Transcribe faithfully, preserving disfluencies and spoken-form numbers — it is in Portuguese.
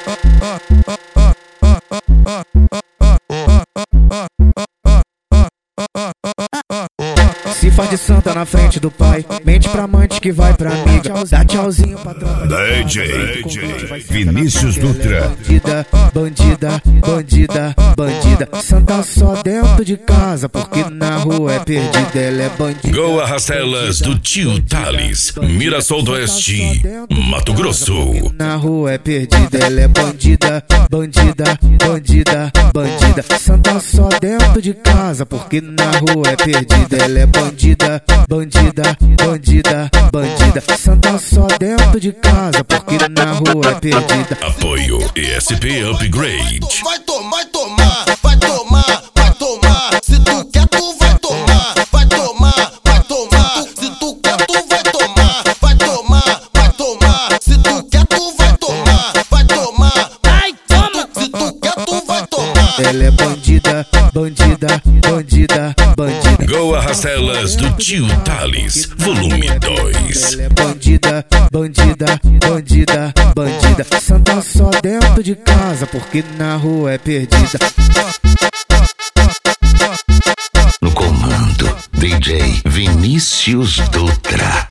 Se faz de santa na frente do pai, mente pra amante que vai pra amiga. Dá tchauzinho pra tropa. D J Vinícius Dutra. Bandida, bandida, bandida, bandida. Santa só dentro de casa, porque na rua é perdida, ela é bandida. Go Arrastelas do tio Thales, Mirassol do Oeste, Mato Grosso. Na rua é perdida, ela é bandida, bandida, bandida, bandida. Santa só dentro de casa, porque na rua é perdida, ela é bandida, bandida, bandida, bandida. Santa só dentro de casa, porque na rua é perdida. Apoio E S P Upgrade. Vai tomar, vai tomar, vai tomar, vai tomar. Se tu quer, tu vai tomar, vai tomar, vai tomar. Se tu quer, tu vai tomar, vai tomar, vai tomar. Se tu quer, tu vai tomar, vai tomar. Vai, toma. Se tu quer, tu vai tomar. Ela é bandida, bandida, bandida, bandida. Go Arrastelas do tio Thales, volume dois. Ela é bandida, bandida, bandida, bandida. Santa só dentro de casa, porque na rua é perdida. No comando, D J Vinícius Dutra.